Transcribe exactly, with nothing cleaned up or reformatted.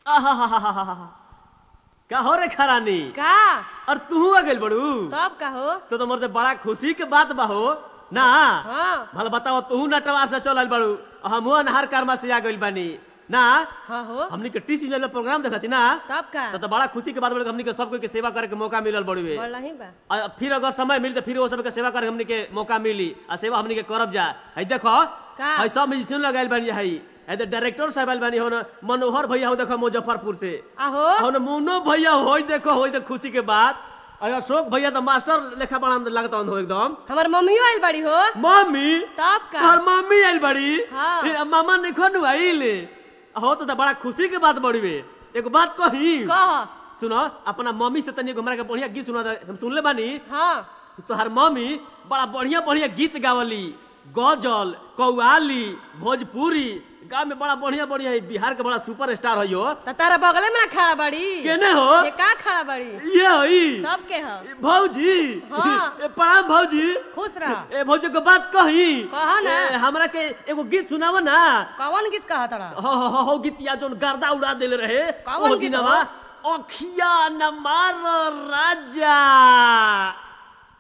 आहा का हो रे खरानी का और तू आ गइल बड़ू तब का हो तो तो मर्दे बड़ा खुशी के बात बा हो ना। हाँ भला बताओ तू नटवार से चल बड़ू हम नहर कर्मा से आ गइल बानी ना। हाँ हो हमनी के टी सीजन में प्रोग्राम देखती ना तब का तो, तो बड़ा खुशी के बात बड़े हमनी के सब कोई के सेवा करे के मौका मिलल बड़ुए। बोल नहीं बा और फिर अगर समय मिली तो फिर वो सब के सेवा करे हमनी के मौका मिली और सेवा हमनी के करब जा। है देखो का है सब म्यूजिशियन लगाइल बानी है ए डायरेक्टर साहब आइल बानी हो न मनोहर भैया हो देखो मुजफ्फरपुर से आहो हो न मोनो भैया हो देखो हो देख खुशी के बात। और अशोक भैया तो मास्टर लेखा बड़ा लगता हो एकदम। हमार मम्मियो आइल बड़ी हो मम्मी तब का तोहर मम्मी आइल बड़ी हाँ। फिर मामा ने खनु आइल हो तो, तो बड़ा खुशी के बात बड़ी बे। एक बात कही कह सुनो अपना मम्मी से तनी हमरा के बढ़िया गीत सुना हम सुनले बानी। हाँ तोहर मम्मी बड़ा बढ़िया बढ़िया गीत गावली गजल कव्वाली भोजपुरी गाँव में बड़ा बढ़िया बढ़िया बिहार के बड़ा सुपर स्टार है यो। तो तारा बगले में ना खड़ा बड़ी केने हो ये का खड़ा बड़ी ये होई तब के हो भौजी हाँ। ए प्रणाम भौजी। खुश रह ए भौजी को बात कही कहा ना ए, हमरा के एगो गीत सुनाव ना। कौन गीत कहा तारा हो हो हो, हो गीत या जोन गर्दा उड़ा देले रहे कौन ओ गीत दिनवा हो? अखिया न मार राजा